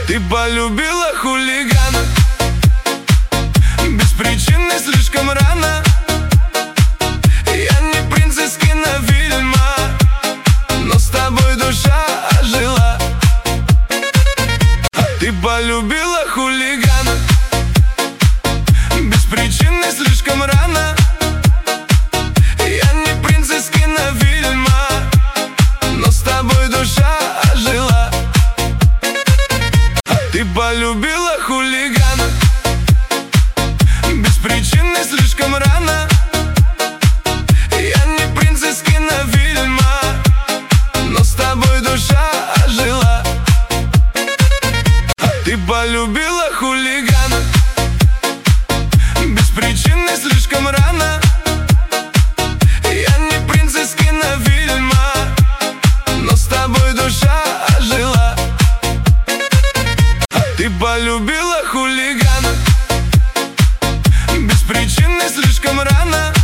Ты полюбила хулигана без причины слишком рано. Я не принц из кинофильма, но с тобой душа ожила. Ты полюбила хулигана без причины слишком рано. Я не принц из кинофильма, но с тобой душа ожила. Ты полюбила хулигана без причины слишком рано. Я не принц из кинофильма, но с тобой душа ожила. Ты полюбила хулигана без причины слишком рано. Я не принц из кинофильма, но с тобой душа ожила. Ты полюбила хулигана без причины слишком рано.